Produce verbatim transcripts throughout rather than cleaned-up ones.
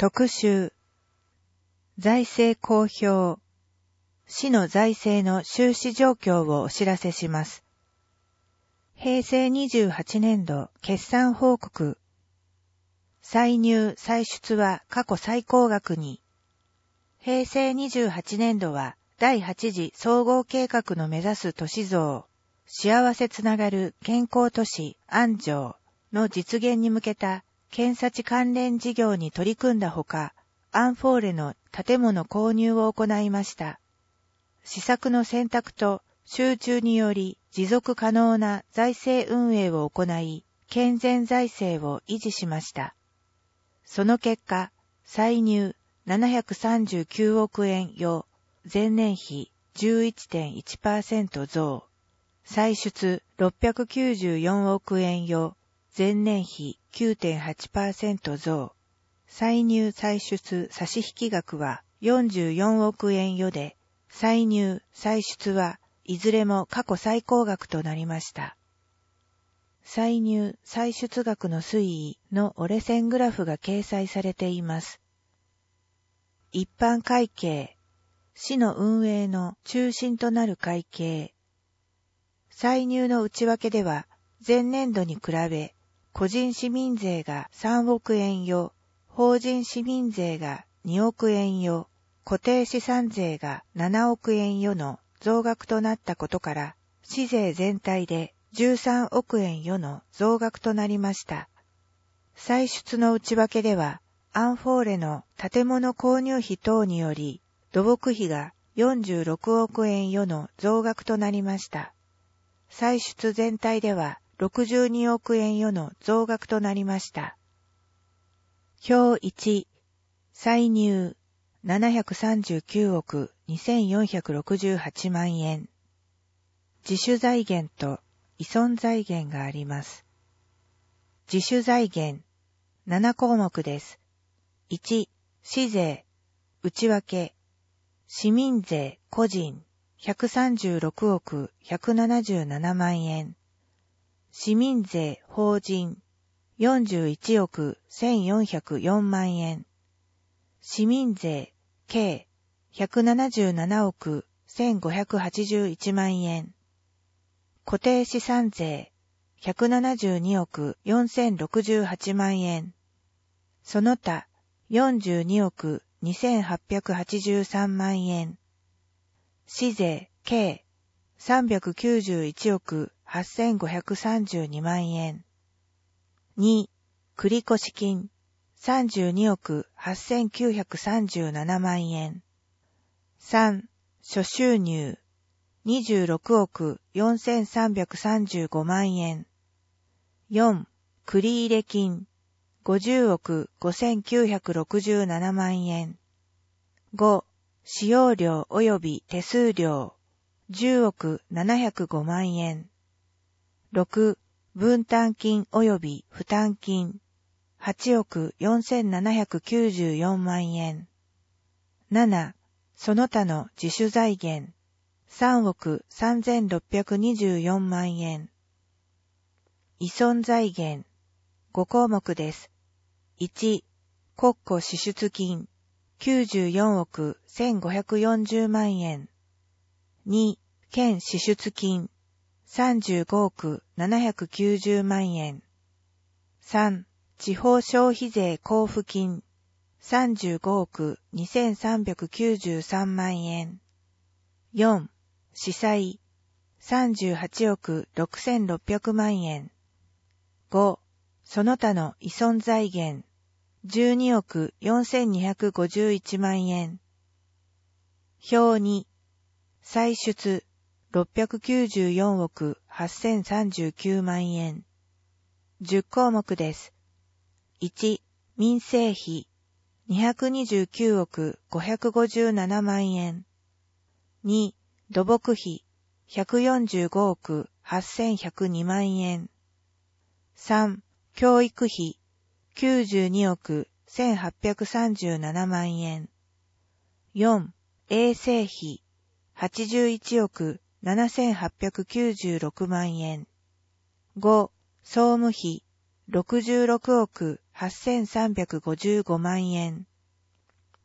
特集財政公表市の財政の収支状況をお知らせします。平成にじゅうはちねんど決算報告歳入歳出は過去最高額に。平成にじゅうはちねんどはだいはち次総合計画の目指す都市像幸せつながる健康都市安城の実現に向けた検査地関連事業に取り組んだほか、アンフォーレの建物購入を行いました。施策の選択と集中により持続可能な財政運営を行い、健全財政を維持しました。その結果、歳入ななひゃくさんじゅうきゅうおくえん余、前年比 じゅういちてんいちパーセント 増、歳出ろっぴゃくきゅうじゅうよんおくえん余、前年比 きゅうてんはちパーセント 増、歳入歳出差引額はよんじゅうよんおくえん余で、歳入歳出はいずれも過去最高額となりました。歳入歳出額の推移の折れ線グラフが掲載されています。一般会計、市の運営の中心となる会計。歳入の内訳では、前年度に比べ、個人市民税がさんおくえん余、法人市民税がにおくえん余、固定資産税がななおくえん余の増額となったことから、市税全体でじゅうさんおくえん余の増額となりました。歳出の内訳では、アンフォーレの建物購入費等により、土木費がよんじゅうろくおくえん余の増額となりました。歳出全体ではろくじゅうにおくえん余の増額となりました。表いち、歳入ななひゃくさんじゅうきゅうおくにせんよんひゃくろくじゅうはちまんえん。自主財源と依存財源があります。自主財源ななこうもくです。いち、市税、内訳、市民税個人ひゃくさんじゅうろくおくひゃくななじゅうななまんえん、市民税法人よんじゅういちおくせんよんひゃくよんまんえん、市民税計ひゃくななじゅうななおくせんごひゃくはちじゅういちまんえん、固定資産税ひゃくななじゅうにおくよんせんろくじゅうはちまんえん、その他よんじゅうにおくにせんはっぴゃくはちじゅうさんまんえん、市税計さんびゃくきゅうじゅういちおくはっせんごひゃくさんじゅうにまんえん。に、繰越金さんじゅうにおくはっせんきゅうひゃくさんじゅうななまんえん。さん、諸収入にじゅうろくおくよんせんさんびゃくさんじゅうごまんえん。よん、繰入金ごじゅうおくごせんきゅうひゃくろくじゅうななまんえん。ご、使用料及び手数料じゅうおくななひゃくごまんえん。ろく、分担金及び負担金はちおくよんせんななひゃくきゅうじゅうよんまんえん。なな、その他の自主財源さんおくさんぜんろっぴゃくにじゅうよんまんえん。依存財源ごこうもくです。いち、国庫支出金きゅうじゅうよんおくせんごひゃくよんじゅうまんえん。に、県支出金さんじゅうごおくななひゃくきゅうじゅうまんえん。さん、地方消費税交付金さんじゅうごおくにせんさんびゃくきゅうじゅうさんまんえん。よん、司債さんじゅうはちおくろくせんろっぴゃくまんえん。ご、その他の依存財源じゅうにおくよんせんにひゃくごじゅういちまんえん。表に、歳出ろっぴゃくきゅうじゅうよんおくはっせんさんじゅうきゅうまんえん。じゅっこうもくです。いち、民生費にひゃくにじゅうきゅうおくごひゃくごじゅうななまんえん。に、土木費ひゃくよんじゅうごおくはっせんひゃくにまんえん。さん、教育費きゅうじゅうにおくせんはっぴゃくさんじゅうななまんえん。よん、衛生費はちじゅういちおくななせんはっぴゃくきゅうじゅうろくまんえん。ご、総務費ろくじゅうろくおくはっせんさんびゃくごじゅうごまんえん。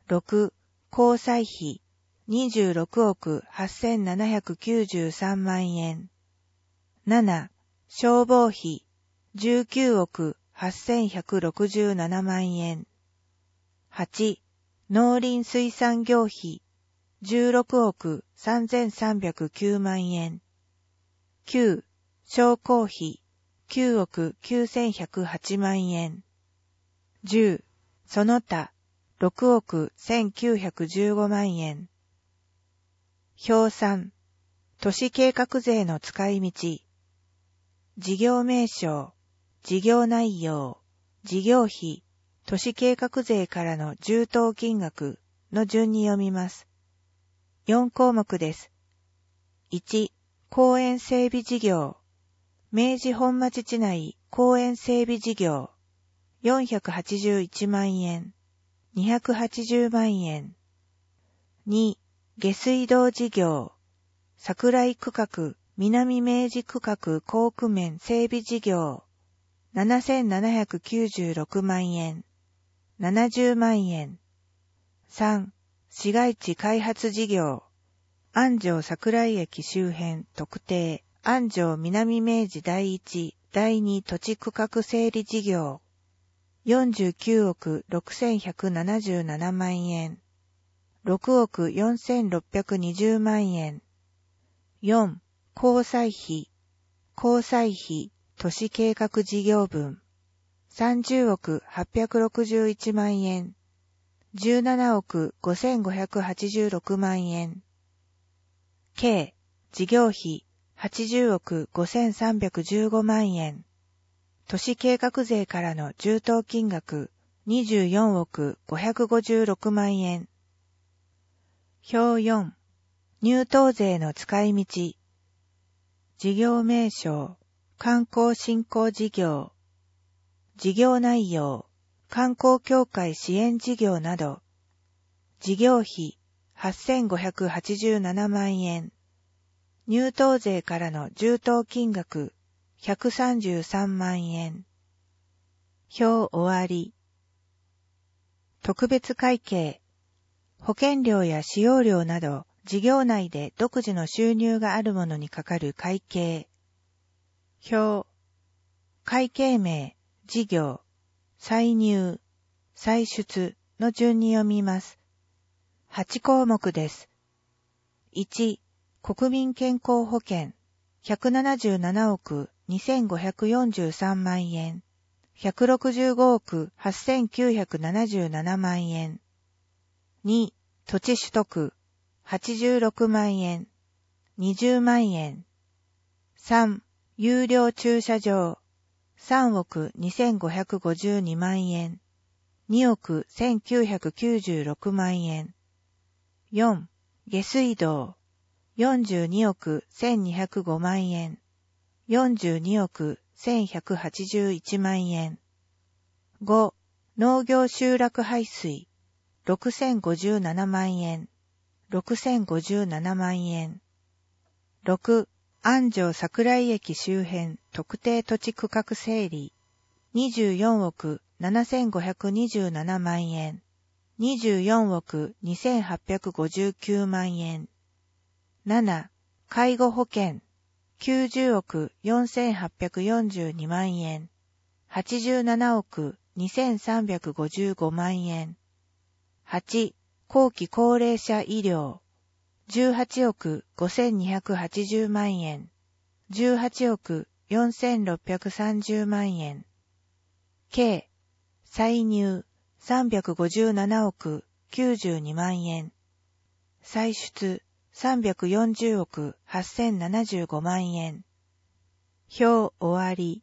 ろく、交際費にじゅうろくおくはっせんななひゃくきゅうじゅうさんまんえん。なな、消防費じゅうきゅうおくはっせんひゃくろくじゅうななまんえん。はち、農林水産業費じゅうろくおくさんぜんさんびゃくきゅうまんえん。きゅう、商工費きゅうおくきゅうせんひゃくはちまんえん。じゅう、その他ろくおくせんきゅうひゃくじゅうごまんえん。表さん、都市計画税の使い道。事業名称、事業内容、事業費、都市計画税からの充当金額の順に読みます。よんこうもくです。いち、公園整備事業。明治本町地内公園整備事業。よんひゃくはちじゅういちまんえん。にひゃくはちじゅうまんえん。に、下水道事業。桜井区画、南明治区画校区面整備事業。ななせんななひゃくきゅうじゅうろくまんえん。ななじゅうまんえん。さん、市街地開発事業。安城桜井駅周辺特定、安城南明治第一、第二土地区画整理事業。よんじゅうきゅうおくろくせんひゃくななじゅうななまんえん。ろくおくよんせんろっぴゃくにじゅうまんえん。よん、交際費。交際費、都市計画事業分。さんじゅうおくはっぴゃくろくじゅういちまんえん。じゅうななおくごせんごひゃくはちじゅうろくまんえん。計、事業費はちじゅうおくごせんさんびゃくじゅうごまんえん。都市計画税からの充当金額にじゅうよんおくごひゃくごじゅうろくまんえん。表よん、入島税の使い道。事業名称、観光振興事業。事業内容、観光協会支援事業など。事業費はっせんごひゃくはちじゅうななまんえん。入島税からの充当金額ひゃくさんじゅうさんまんえん。表終わり。特別会計。保険料や使用料など、事業内で独自の収入があるものにかかる会計。表。会計名、事業、歳入、歳出の順に読みます。はちこうもくです。いち、国民健康保険、ひゃくななじゅうななおくにせんごひゃくよんじゅうさんまんえん、ひゃくろくじゅうごおくはっせんきゅうひゃくななじゅうななまんえん。に、土地取得、はちじゅうろくまんえん、にじゅうまんえん。さん、有料駐車場、さんおくにせんごひゃくごじゅうにまんえん、におくせんきゅうひゃくきゅうじゅうろくまんえん。よん、下水道、よんじゅうにおくせんにひゃくごまんえん、よんじゅうにおくせんひゃくはちじゅういちまんえん。ご、農業集落排水、ろくせんごじゅうななまんえん、ろくせんごじゅうななまんえん。ろく、安城桜井駅周辺特定土地区画整理、にじゅうよんおくななせんごひゃくにじゅうななまんえん、にじゅうよんおくにせんはっぴゃくごじゅうきゅうまんえん。なな、介護保険、きゅうじゅうおくよんせんはっぴゃくよんじゅうにまんえん、はちじゅうななおくにせんさんびゃくごじゅうごまんえん。はち、後期高齢者医療、じゅうはちおくごせんにひゃくはちじゅうまんえん、じゅうはちおくよんせんろっぴゃくさんじゅうまんえん。計、歳入さんびゃくごじゅうななおくきゅうじゅうにまんえん、歳出さんびゃくよんじゅうおくはっせんななじゅうごまんえん。表終わり。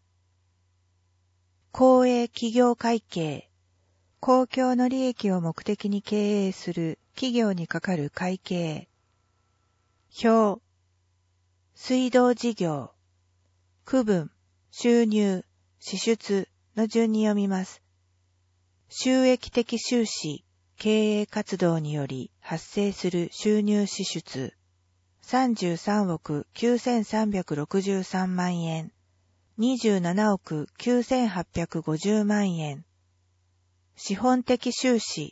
公営企業会計。公共の利益を目的に経営する企業にかかる会計。表。水道事業。区分、収入、支出の順に読みます。収益的収支、経営活動により発生する収入支出。さんじゅうさんおくきゅうせんさんびゃくろくじゅうさんまんえん、にじゅうななおくきゅうせんはっぴゃくごじゅうまんえん。資本的収支、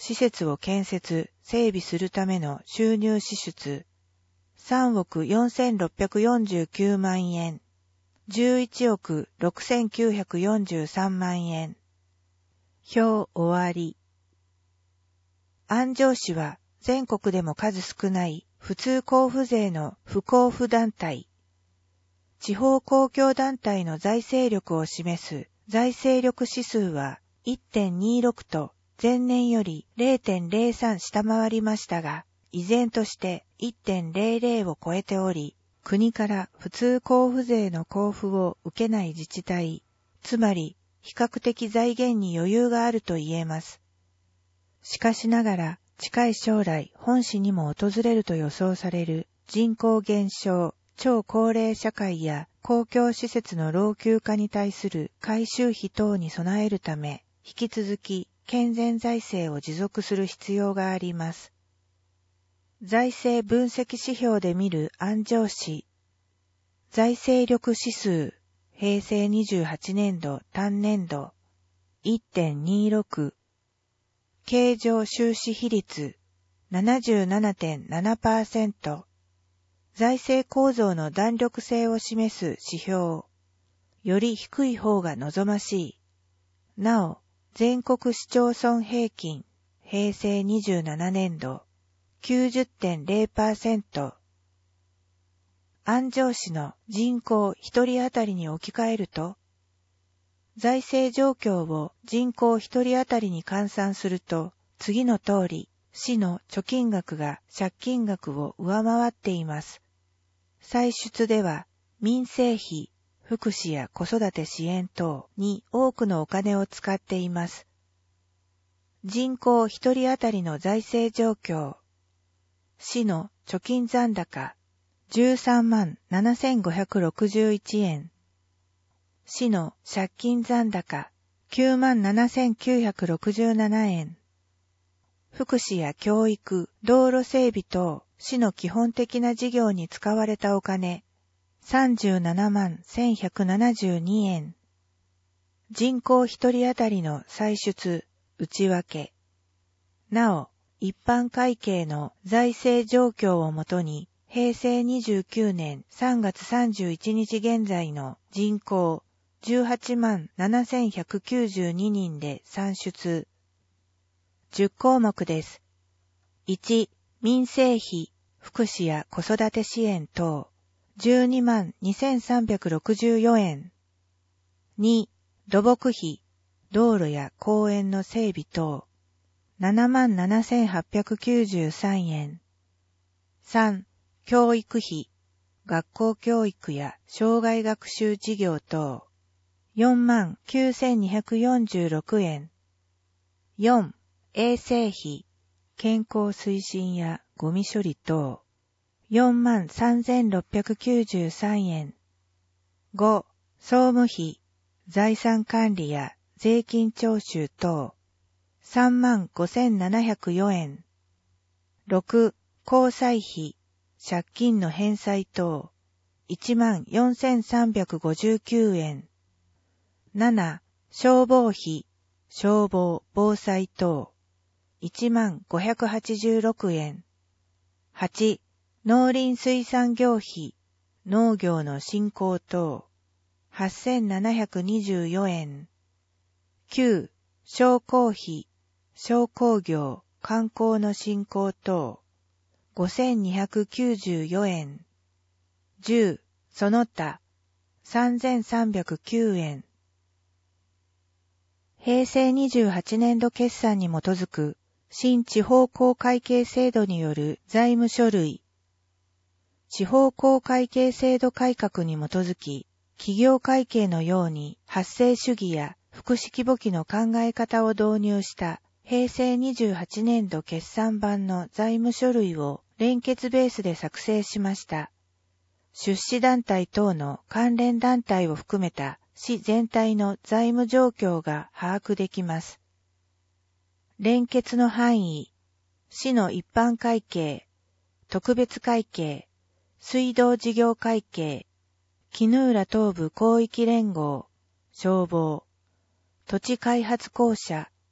施設を建設、整備するための収入支出、さんおくよんせんろっぴゃくよんじゅうきゅうまんえん、じゅういちおくろくせんきゅうひゃくよんじゅうさんまんえん。表終わり。安城市は全国でも数少ない普通交付税の不交付団体。地方公共団体の財政力を示す財政力指数は いってんにろく と前年より れいてんぜろさん 下回りましたが、依然として いってんぜろぜろ を超えており、国から普通交付税の交付を受けない自治体、つまり比較的財源に余裕があると言えます。しかしながら、近い将来本市にも訪れると予想される人口減少、超高齢社会や公共施設の老朽化に対する改修費等に備えるため、引き続き健全財政を持続する必要があります。財政分析指標で見る安城市。財政力指数、へいせいにじゅうはちねんど単年度 いってんにろく。経常収支比率 ななじゅうななてんななパーセント。財政構造の弾力性を示す指標。より低い方が望ましい。なお、全国市町村平均、へいせいにじゅうななねんど きゅうじゅってんぜろパーセント。安城市の人口一人当たりに置き換えると、財政状況を人口一人当たりに換算すると、次の通り、市の貯金額が借金額を上回っています。歳出では、民生費、福祉や子育て支援等に多くのお金を使っています。人口一人当たりの財政状況。市の貯金残高、じゅうさんまんななせんごひゃくろくじゅういちえん。市の借金残高、きゅうまんななせんきゅうひゃくろくじゅうななえん。福祉や教育、道路整備等、市の基本的な事業に使われたお金、さんじゅうななまんせんひゃくななじゅうにえん。人口一人当たりの歳出、内訳。なお、一般会計の財政状況をもとに、へいせいにじゅうきゅうねんさんがつさんじゅういちにち現在の人口じゅうはちまんななせんひゃくきゅうじゅうににんで算出。じゅっこうもくです。いち、民生費、福祉や子育て支援等、じゅうにまんにせんさんびゃくろくじゅうよえん。に、土木費、道路や公園の整備等、ななまんななせんはっぴゃくきゅうじゅうさんえん。さん、教育費、学校教育や生涯学習事業等、よんまんきゅうせんにひゃくよんじゅうろくえん。よん、衛生費、健康推進やゴミ処理等、よんまんさんぜんろっぴゃくきゅうじゅうさんえん。ご、総務費、財産管理や税金徴収等、さんまんごせんななひゃくよえん。ろく、交際費、借金の返済等、いちまんよんせんさんびゃくごじゅうきゅうえん。なな、消防費、消防・防災等、いちまんごひゃくはちじゅうろくえん。はち、農林水産業費、農業の振興等、はっせんななひゃくにじゅうよえん。きゅう、商工費、商工業、観光の振興等、ごせんにひゃくきゅうじゅうよえん。じゅう、その他、さんぜんさんびゃくきゅうえん。へいせいにじゅうはちねんど決算に基づく新地方公会計制度による財務書類。地方公会計制度改革に基づき、企業会計のように発生主義や複式簿記の考え方を導入したへいせいにじゅうはちねんど決算版の財務書類を連結ベースで作成しました。出資団体等の関連団体を含めた市全体の財務状況が把握できます。連結の範囲、市の一般会計、特別会計、水道事業会計、衣浦東部広域連合、消防、土地開発公社、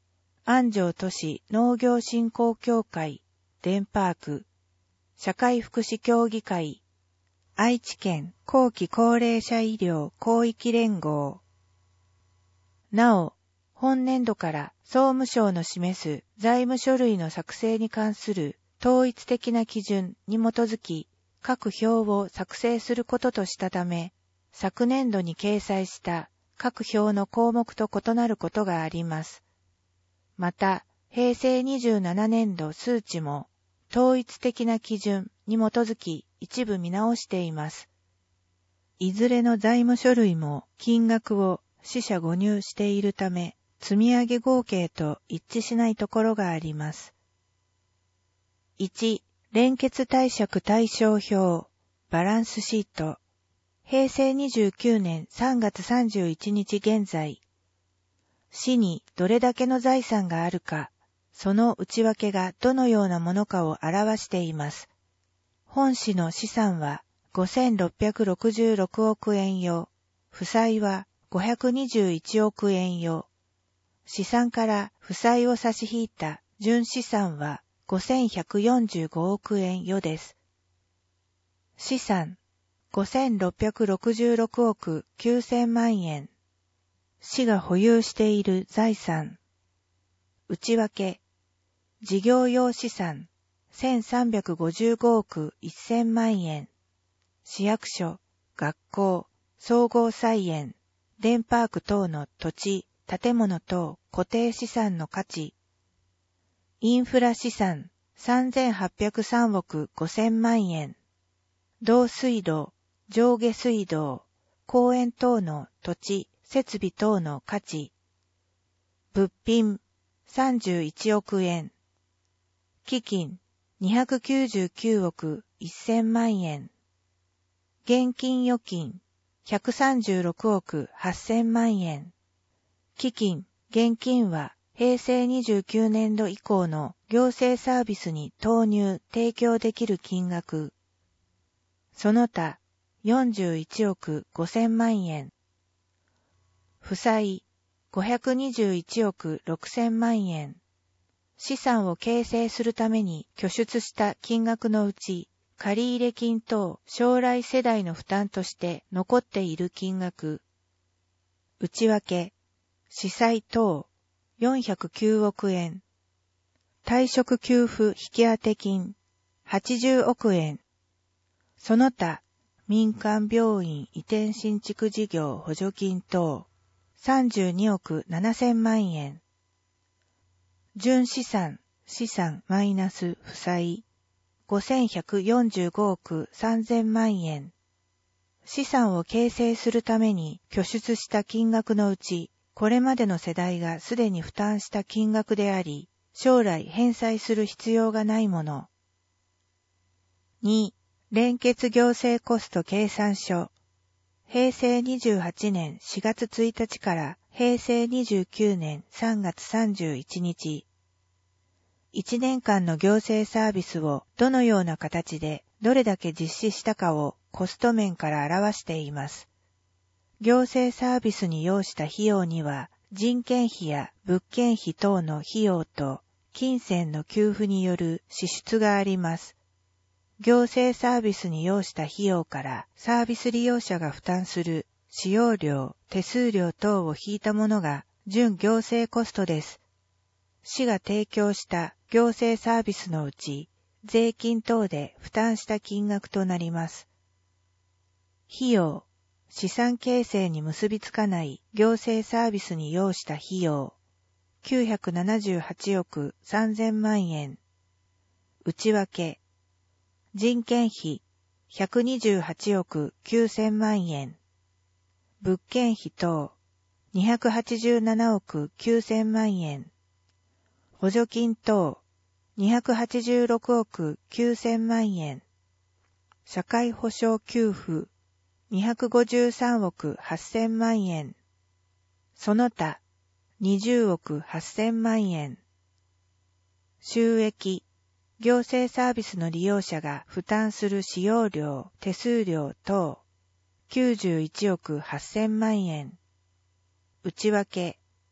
安城都市農業振興協会、デンパーク、社会福祉協議会、愛知県後期高齢者医療広域連合。なお、本年度から総務省の示す財務書類の作成に関する統一的な基準に基づき各表を作成することとしたため、昨年度に掲載した各表の項目と異なることがあります。また、平成にじゅうななねん度数値も統一的な基準に基づき一部見直しています。いずれの財務書類も金額を四捨五入しているため、積み上げ合計と一致しないところがあります。いち、連結貸借対照表、バランスシート。平成にじゅうきゅうねんさんがつさんじゅういちにち現在。市にどれだけの財産があるか、その内訳がどのようなものかを表しています。本市の資産はごせんろっぴゃくろくじゅうろくおくえんよ、負債はごひゃくにじゅういちおくえんよ。資産から負債を差し引いた純資産はごせんひゃくよんじゅうごおくえんよです。資産ごせんろっぴゃくろくじゅうろくおくきゅうせんまんえん。市が保有している財産。内訳。事業用資産せんさんびゃくごじゅうごおくせんまんえん。市役所、学校、総合菜園、デンパーク等の土地、建物等固定資産の価値。インフラ資産さんぜんはっぴゃくさんおくごせんまんえん。導水道、上下水道、公園等の土地、設備等の価値。物品さんじゅういちおくえん。基金にひゃくきゅうじゅうきゅうおくせんまんえん。現金預金ひゃくさんじゅうろくおくはっせんまんえん。基金、現金は平成にじゅうきゅうねん度以降の行政サービスに投入・提供できる金額。その他、よんじゅういちおくごせんまんえん。負債、ごひゃくにじゅういちおくろくせんまんえん。資産を形成するために拠出した金額のうち、借入金等将来世代の負担として残っている金額。内訳、司債等よんひゃくきゅうおくえん。退職給付引当金はちじゅうおくえん。その他、民間病院移転新築事業補助金等さんじゅうにおくななせんまんえん。純資産、資産マイナス負債ごせんひゃくよんじゅうごおくさんぜんまんえん。資産を形成するために拠出した金額のうち、これまでの世代がすでに負担した金額であり、将来返済する必要がないもの。に、連結行政コスト計算書。平成にじゅうはちねんしがつついたちから平成にじゅうきゅうねんさんがつさんじゅういちにち。いちねんかんの行政サービスをどのような形でどれだけ実施したかをコスト面から表しています。行政サービスに要した費用には人件費や物件費等の費用と金銭の給付による支出があります。行政サービスに要した費用からサービス利用者が負担する使用料、手数料等を引いたものが準行政コストです。市が提供した行政サービスのうち、税金等で負担した金額となります。費用、資産形成に結びつかない行政サービスに要した費用、きゅうひゃくななじゅうはちおくさんぜんまんえん。内訳、人件費ひゃくにじゅうはちおくきゅうせんまんえん。物件費等にひゃくはちじゅうななおくきゅうせんまんえん。補助金等にひゃくはちじゅうろくおくきゅうせんまんえん。社会保障給付にひゃくごじゅうさんおくはっせんまんえん。その他にじゅうおくはっせんまんえん。収益、行政サービスの利用者が負担する使用料、手数料等きゅうじゅういちおくはっせんまんえん。内訳、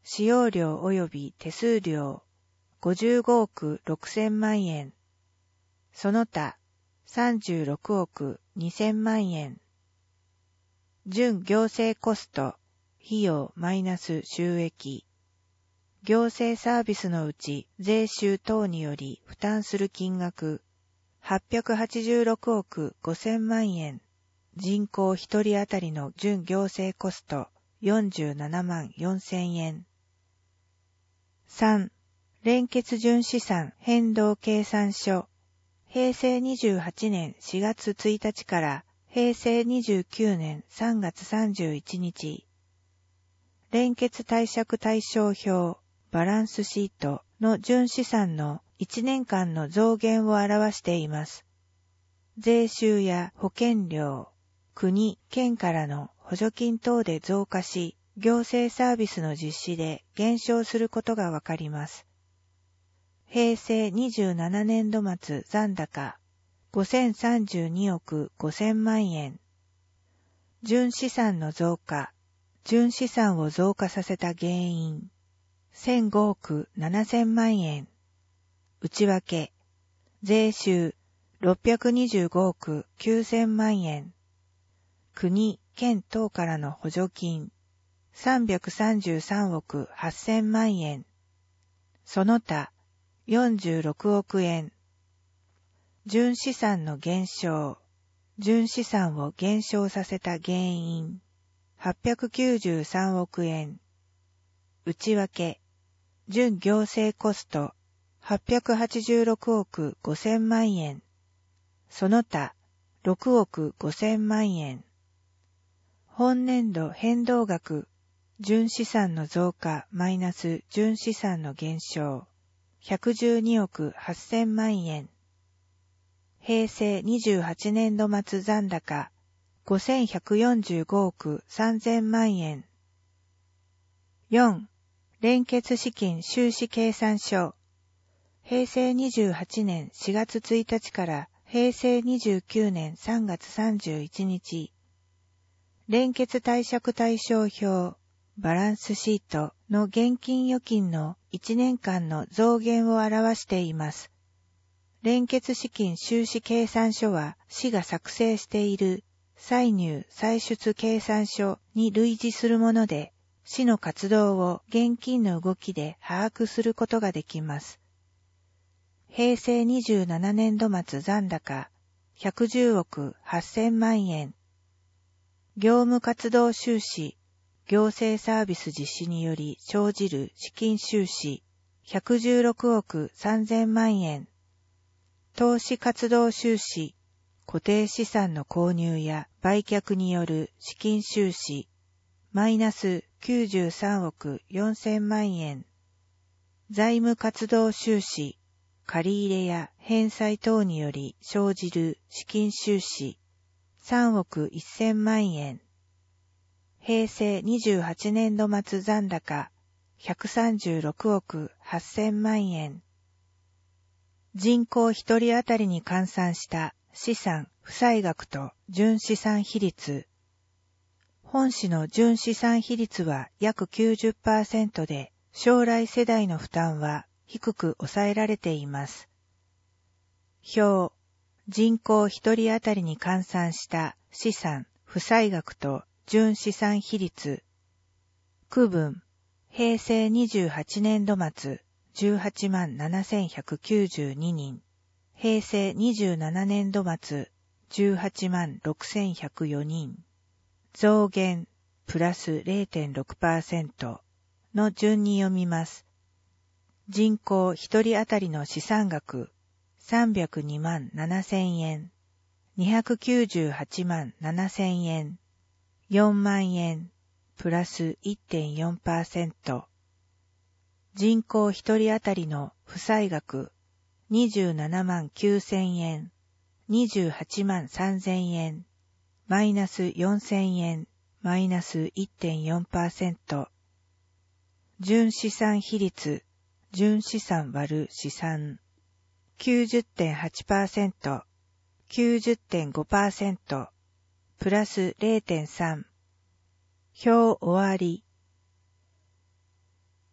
使用料及び手数料ごじゅうごおくろくせんまんえん、その他さんじゅうろくおくにせんまんえん、準行政コスト、費用マイナス収益、行政サービスのうち税収等により負担する金額はっぴゃくはちじゅうろくおくごせんまんえん、人口ひとり当たりの準行政コストよんじゅうななまんよんせんえん。さん. 連結純資産変動計算書、へいせいにじゅうはちねんしがつついたちからへいせいにじゅうきゅうねんさんがつさんじゅういちにち、連結貸借対照表バランスシートの純資産のいちねんかんの増減を表しています。税収や保険料、国、県からの補助金等で増加し、行政サービスの実施で減少することがわかります。へいせいにじゅうななねんど末残高ごせんさんじゅうにおくごせんまんえん。純資産の増加、純資産を増加させた原因、せんごおくななせんまんえん。内訳、税収ろっぴゃくにじゅうごおくきゅうせんまんえん。国、県等からの補助金、さんびゃくさんじゅうさんおくはっせんまんえん。その他、よんじゅうろくおくえん。純資産の減少、純資産を減少させた原因、はっぴゃくきゅうじゅうさんおくえん。内訳、準行政コスト、はっぴゃくはちじゅうろくおくごせんまんえん。その他、ろくおくごせんまんえん。本年度変動額、純資産の増加マイナス純資産の減少、ひゃくじゅうにおくはっせんまんえん。へいせいにじゅうはちねんど末残高、ごせんひゃくよんじゅうごおくさんぜんまんえん。よん. 連結資金収支計算書。へいせいにじゅうはちねんしがつついたちからへいせいにじゅうきゅうねんさんがつさんじゅういちにち。連結貸借対照表、バランスシートの現金預金のいちねんかんの増減を表しています。連結資金収支計算書は市が作成している歳入歳出計算書に類似するもので、市の活動を現金の動きで把握することができます。へいせいにじゅうななねんど末残高ひゃくじゅうおくはっせんまんえん。業務活動収支、行政サービス実施により生じる資金収支ひゃくじゅうろくおくさんぜんまんえん。投資活動収支、固定資産の購入や売却による資金収支、マイナスきゅうじゅうさんおくよんせんまんえん。財務活動収支、借入や返済等により生じる資金収支、さんおくせんまんえん。へいせいにじゅうはちねんど末残高、ひゃくさんじゅうろくおくはっせんまんえん。人口ひとり当たりに換算した資産負債額と純資産比率。本市の純資産比率は約 きゅうじゅっパーセント で、将来世代の負担は低く抑えられています。表、人口ひとり当たりに換算した資産負債額と純資産比率。区分、へいせいにじゅうはちねんど末、じゅうはちまんななせんひゃくきゅうじゅうににん。へいせいにじゅうななねんど末、じゅうはちまんろくせんひゃくよにん。増減、プラス れいてんろくパーセント の順に読みます。人口ひとり当たりの資産額、さんびゃくにまんななせんえん。にひゃくきゅうじゅうはちまんななせんえん。よんまんえん、プラス いってんよんパーセント。人口ひとり当たりの負債額、にじゅうななまんきゅうせんえん、にじゅうはちまんさんぜんえん、マイナスよんせんえん、マイナス いってんよんパーセント。純資産比率、純資産割る資産、きゅうじゅってんはちパーセント、きゅうじゅってんごパーセント、プラス れいてんさん。表終わり。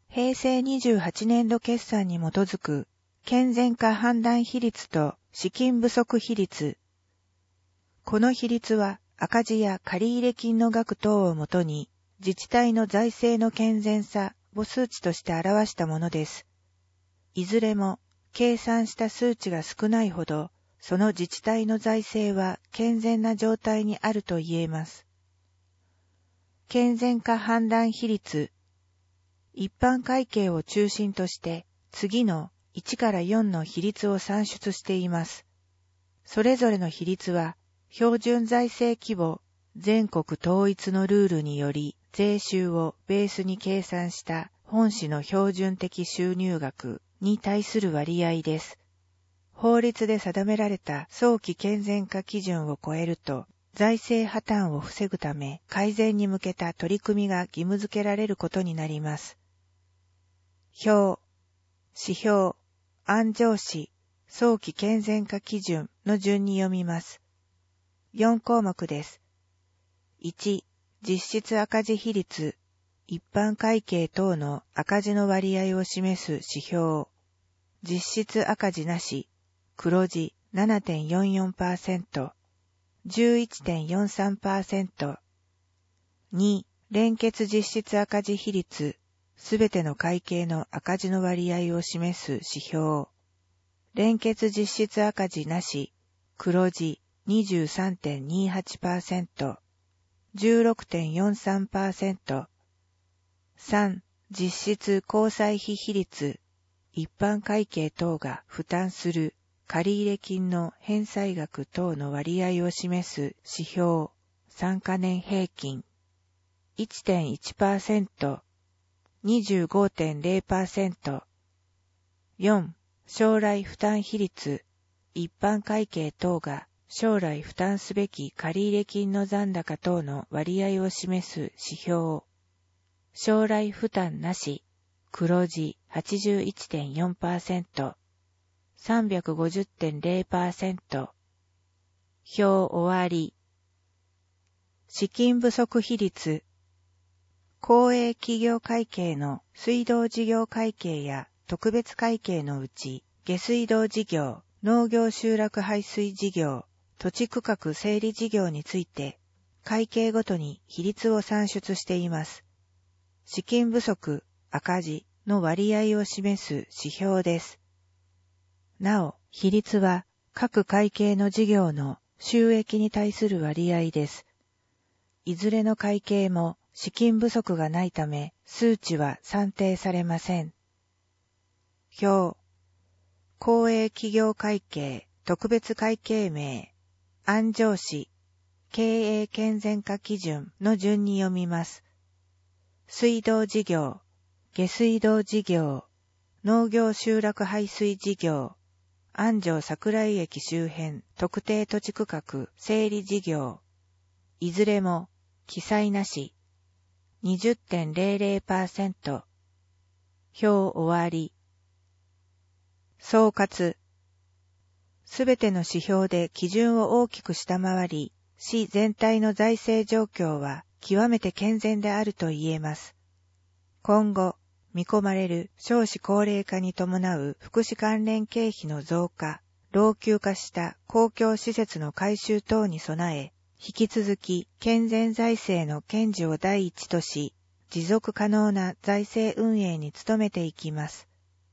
へいせいにじゅうはちねんど決算に基づく健全化判断比率と資金不足比率。この比率は赤字や借入金の額等をもとに自治体の財政の健全さを数値として表したものです。いずれも計算した数値が少ないほど、その自治体の財政は健全な状態にあると言えます。健全化判断比率。一般会計を中心として次のいちからよんの比率を算出しています。それぞれの比率は標準財政規模全国統一のルールにより税収をベースに計算した本市の標準的収入額に対する割合です。法律で定められた早期健全化基準を超えると財政破綻を防ぐため改善に向けた取り組みが義務付けられることになります。表、指標、安城市、早期健全化基準の順に読みます。よん項目です。いち、実質赤字比率、一般会計等の赤字の割合を示す指標。実質赤字なし、黒字 ななてんよんよんパーセント、じゅういってんよんさんパーセント。に、連結実質赤字比率、すべての会計の赤字の割合を示す指標。連結実質赤字なし、黒字 にじゅうさんてんにはちパーセント、じゅうろくてんよんさんパーセント。さん、実質公債費比率、一般会計等が負担する借入金の返済額等の割合を示す指標、さんかねん平均、いってんいちパーセント、にじゅうごてんれいパーセント。よん、将来負担比率、一般会計等が将来負担すべき借入金の残高等の割合を示す指標、将来負担なし、黒字 はちじゅういってんよんパーセント、さんびゃくごじゅってんれいパーセント。表終わり。資金不足比率。公営企業会計の水道事業会計や特別会計のうち、下水道事業、農業集落排水事業、土地区画整理事業について、会計ごとに比率を算出しています。資金不足、赤字の割合を示す指標です。なお、比率は各会計の事業の収益に対する割合です。いずれの会計も資金不足がないため、数値は算定されません。表、公営企業会計特別会計名、安城市、経営健全化基準の順に読みます。水道事業、下水道事業、農業集落排水事業、安城桜井駅周辺特定土地区画整理事業、いずれも記載なし、にじゅってんれいれいパーセント。表終わり。総括。すべての指標で基準を大きく下回り、市全体の財政状況は極めて健全であると言えます。今後、見込まれる少子高齢化に伴う福祉関連経費の増加、老朽化した公共施設の改修等に備え、引き続き健全財政の堅持を第一とし、持続可能な財政運営に努めていきます。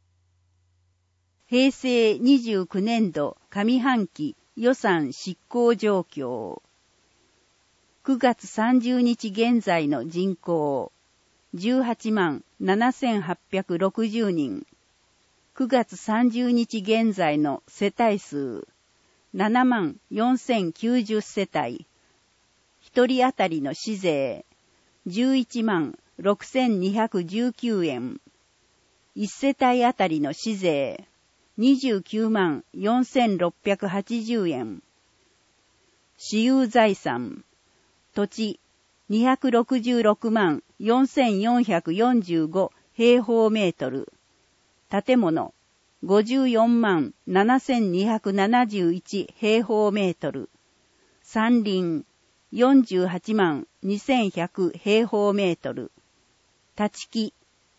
へいせいにじゅうきゅうねんど上半期予算執行状況。くがつさんじゅうにち現在の人口、じゅうはちまんななせんはっぴゃくろくじゅうにん。くがつさんじゅうにち現在の世帯数、ななまんよんせんきゅうじゅうせたい。ひとり当たりの市税、じゅういちまんろくせんにひゃくじゅうきゅうえん。いち世帯当たりの市税、にじゅうきゅうまんよんせんろっぴゃくはちじゅうえん。私有財産、土地、にひゃくろくじゅうろくまんよんせんよんひゃくよんじゅうご平方メートル。建物、ごじゅうよんまんななせんにひゃくななじゅういち平方メートル。山林、よんじゅうはちまんにせんひゃく平方メートル。立ち木、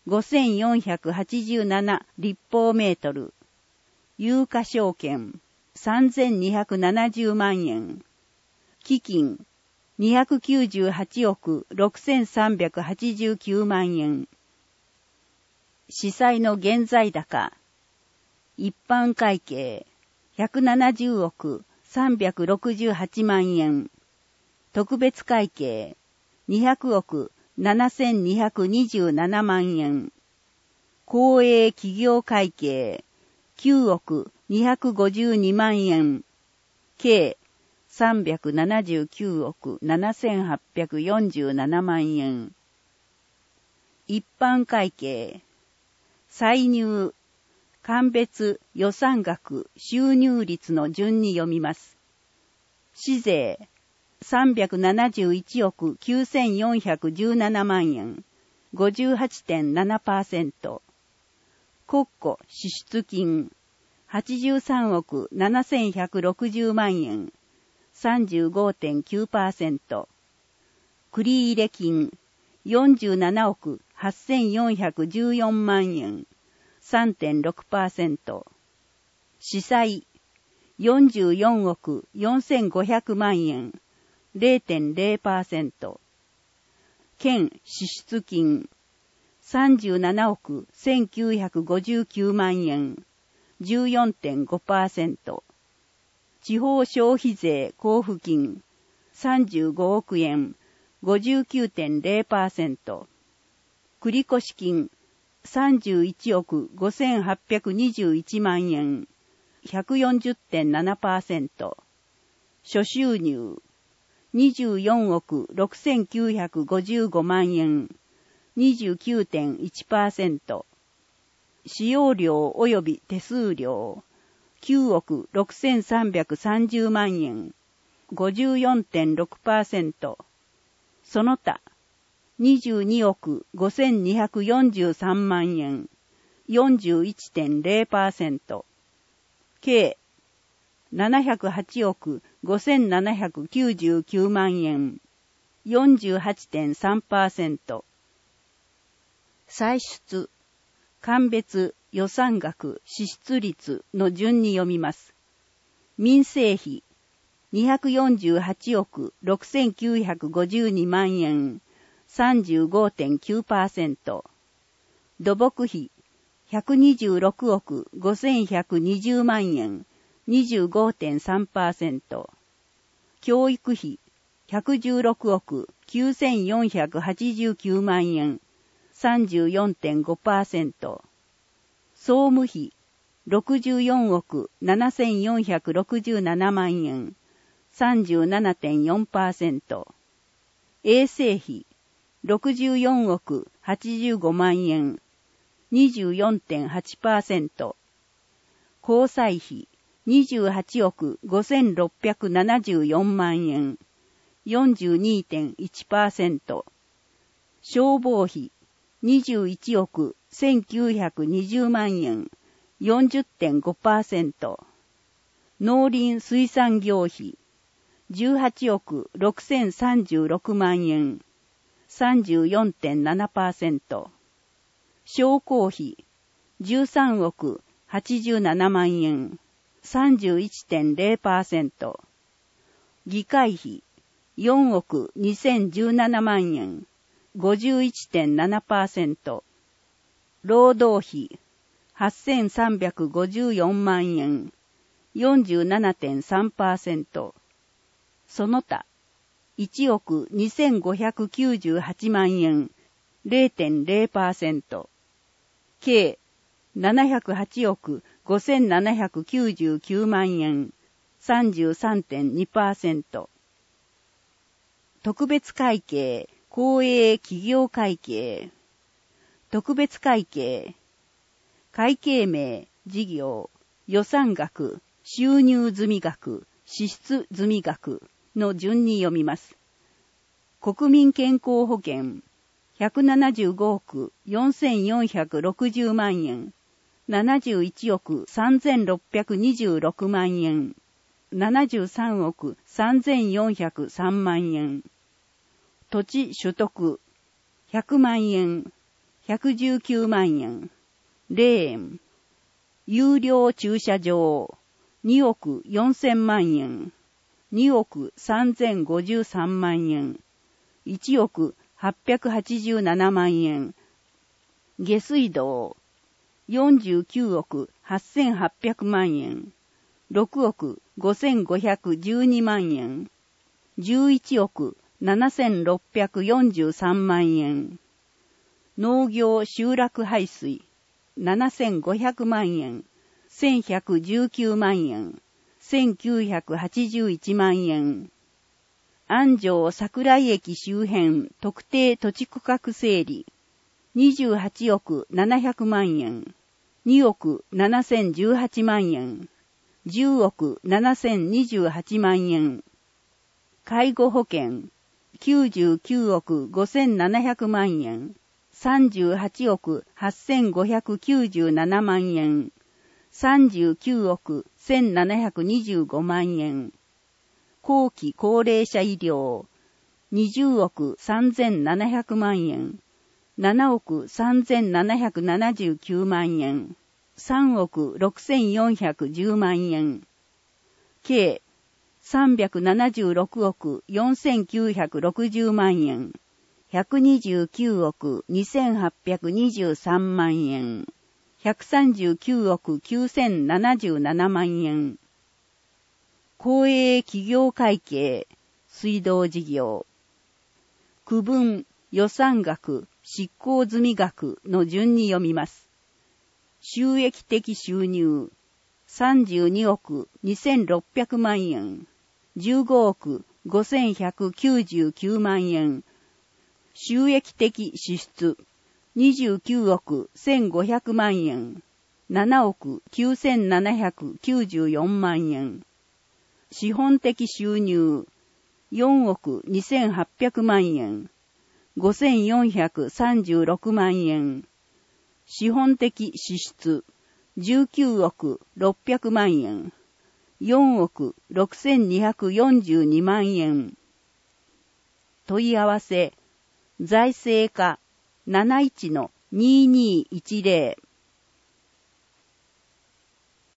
ごせんよんひゃくはちじゅうなな立方メートル。有価証券さんぜんにひゃくななじゅうまんえん。基金にひゃくきゅうじゅうはちおくろくせんさんびゃくはちじゅうきゅうまんえん。司債の現在高。一般会計ひゃくななじゅうおくさんびゃくろくじゅうはちまんえん。特別会計にひゃくおくななせんにひゃくにじゅうななまんえん。公営企業会計きゅうおくにひゃくごじゅうにまんえん。計さんびゃくななじゅうきゅうおくななせんはっぴゃくよんじゅうななまんえん。一般会計歳入間別予算額収入率の順に読みます。市税さんびゃくななじゅういちおくきゅうせんよんひゃくじゅうななまんえん ごじゅうはちてんななパーセント。国庫支出金はちじゅうさんおくななせんひゃくろくじゅうまんえん さんじゅうごてんきゅうパーセント。繰入金よんじゅうななおくはっせんよんひゃくじゅうよんまんえん さんてんろくパーセント。司債よんじゅうよんおくよんせんごひゃくまんえん れいてんれいパーセント。県支出金さんじゅうななおくせんきゅうひゃくごじゅうきゅうまんえん じゅうよんてんごパーセント。地方消費税交付金さんじゅうごおくえん ごじゅうきゅうてんれいパーセント。繰越金さんじゅういちおくごせんはっぴゃくにじゅういちまんえん ひゃくよんじゅってんななパーセント。諸収入にじゅうよんおくろくせんきゅうひゃくごじゅうごまんえん にじゅうきゅうてんいちパーセント。使用料及び手数料きゅうおくろくせんさんびゃくさんじゅうまんえん ごじゅうよんてんろくパーセント。その他にじゅうにおくごせんにひゃくよんじゅうさんまんえん よんじゅういってんれいパーセント。計ななひゃくはちおくごせんななひゃくきゅうじゅうきゅうまんえん よんじゅうはちてんさんパーセント。歳出間別予算額支出率の順に読みます。民生費にひゃくよんじゅうはちおくろくせんきゅうひゃくごじゅうにまんえん さんじゅうごてんきゅうパーセント。土木費ひゃくにじゅうろくおくごせんひゃくにじゅうまんえん にじゅうごてんさんパーセント。教育費ひゃくじゅうろくおくきゅうせんよんひゃくはちじゅうきゅうまんえん さんじゅうよんてんごパーセント。総務費ろくじゅうよんおくななせんよんひゃくろくじゅうななまんえん さんじゅうななてんよんパーセント。衛生費ろくじゅうよんおくはちじゅうごまんえん にじゅうよんてんはちパーセント。交際費にじゅうはちおくごせんろっぴゃくななじゅうよんまんえん よんじゅうにてんいちパーセント。消防費にじゅういちおくせんきゅうひゃくにじゅうまんえん よんじゅってんごパーセント。農林水産業費じゅうはちおくろくせんさんじゅうろくまんえん さんじゅうよんてんななパーセント。商工費じゅうさんおくはちじゅうななまんえん さんじゅういちてんれいパーセント。議会費よんおくにせんじゅうななまんえん ごじゅういちてんななパーセント。労働費はっせんさんびゃくごじゅうよんまんえん よんじゅうななてんさんパーセント。その他いちおくにせんごひゃくきゅうじゅうはちまんえん れいてんれいパーセント。計ななひゃくはちおくごせんななひゃくきゅうじゅうきゅうまんえん さんじゅうさんてんにパーセント。特別会計公営企業会計特別会計会計名事業予算額収入済額支出済額の順に読みます。国民健康保険ひゃくななじゅうごおくよんせんよんひゃくろくじゅうまんえんななじゅういちおくさんぜんろっぴゃくにじゅうろくまんえんななじゅうさんおくさんぜんよんひゃくさんまんえん。土地取得ひゃくまんえんひゃくじゅうきゅうまんえん。レーン。有料駐車場、におくよんせんまんえん。におくさんぜんごじゅうさんまんえん。いちおくはっぴゃくはちじゅうななまんえん。下水道、よんじゅうきゅうおくはっせんはっぴゃくまんえん。ろくおくごせんごひゃくじゅうにまんえん。じゅういちおくななせんろっぴゃくよんじゅうさんまんえん。農業集落排水、ななせんごひゃくまんえん。せんひゃくじゅうきゅうまんえん。せんきゅうひゃくはちじゅういちまんえん。安城桜井駅周辺特定土地区画整理、にじゅうはちおくななひゃくまんえん。におくななせんじゅうはちまんえん。じゅうおくななせんにじゅうはちまんえん。介護保険、きゅうじゅうきゅうおくごせんななひゃくまんえん。さんじゅうはちおくはっせんごひゃくきゅうじゅうななまんえん。さんじゅうきゅうおくせんななひゃくにじゅうごまんえん。後期高齢者医療、にじゅうおくさんぜんななひゃくまんえん。ななおくさんぜんななひゃくななじゅうきゅうまんえん。さんおくろくせんよんひゃくじゅうまんえん。計さんびゃくななじゅうろくおくよんせんきゅうひゃくろくじゅうまんえん。ひゃくにじゅうきゅうおくにせんはっぴゃくにじゅうさんまんえん。ひゃくさんじゅうきゅうおくきゅうせんななじゅうななまんえん。公営企業会計、水道事業。区分、予算額、執行済み額の順に読みます。収益的収入、さんじゅうにおくにせんろっぴゃくまんえん。じゅうごおくごせんひゃくきゅうじゅうきゅうまんえん。収益的支出、にじゅうきゅうおくせんごひゃくまんえん。ななおくきゅうせんななひゃくきゅうじゅうよんまんえん。資本的収入、よんおくにせんはっぴゃくまんえん。ごせんよんひゃくさんじゅうろくまんえん。資本的支出、じゅうきゅうおくろっぴゃくまんえん。よんおくろくせんにひゃくよんじゅうにまんえん。問い合わせ、財政課 なないちのにーにーいちぜろ